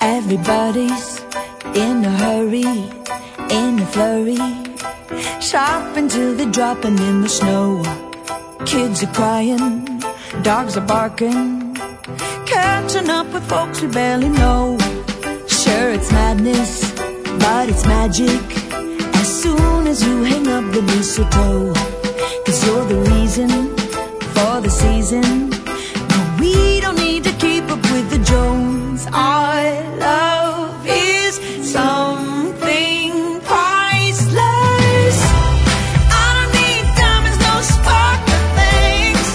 Everybody's in a hurry, in a flurry, shopping till they're dropping in the snow. Kids are crying, dogs are barking, catching up with folks we barely know. Sure, it's madness, but it's magic as soon as you hang up the mistletoe. 'Cause you're the reason for the season. No, we don't need to keep up with the Jones. Our love is something priceless. I don't need diamonds, no sparkle things,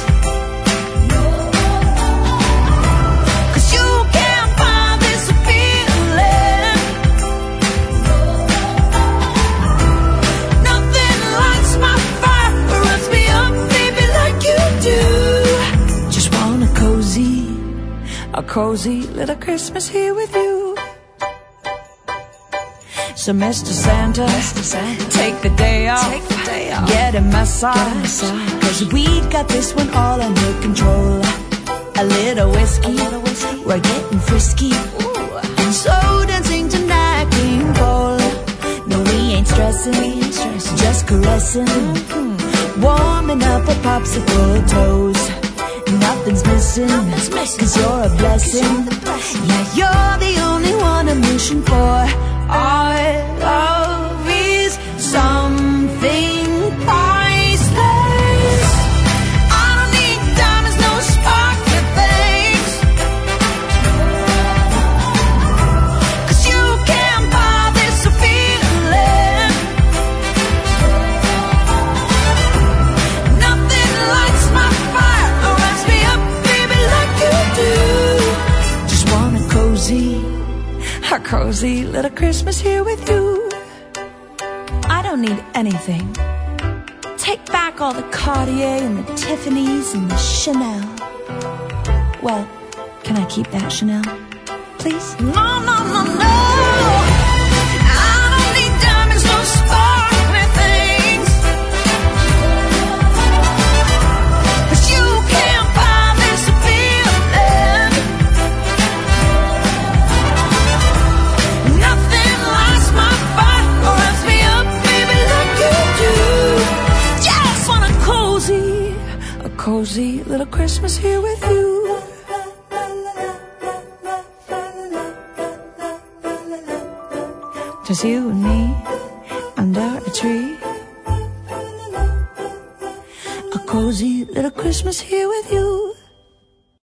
'cause you can't buy this feeling. Nothing lights my fire or runs me up, baby, like you do. Just want a cozy little Christmas here with you. So Mr. Santa, take the day off, get a massage, 'cause we got this one all under control. A little whiskey, we're getting frisky, and so dancing to Nat King Cole. No, we ain't stressing, just caressing, warming up our popsicle toes. Nothing's missing, 'cause you're a blessing. Yeah, you're the only one I'm wishing for. Our love is something priceless. I don't need diamonds, no sparkly things, 'cause you can't buy this feeling. Nothing lights my fire or runs me up, baby, like you do. Just want a cozy little Christmas here with you. I don't need anything. Take back all the Cartier and the Tiffany's and the Chanel. Well, can I keep that Chanel, please? No, no, no, no. I don't need diamonds, no sparkly things, 'cause you can't buy this feeling. Nothing lights my fire or runs me up, baby, like you do. Just want a cozy little Christmas here with you. Just you and me under a tree. A cozy little Christmas here with you.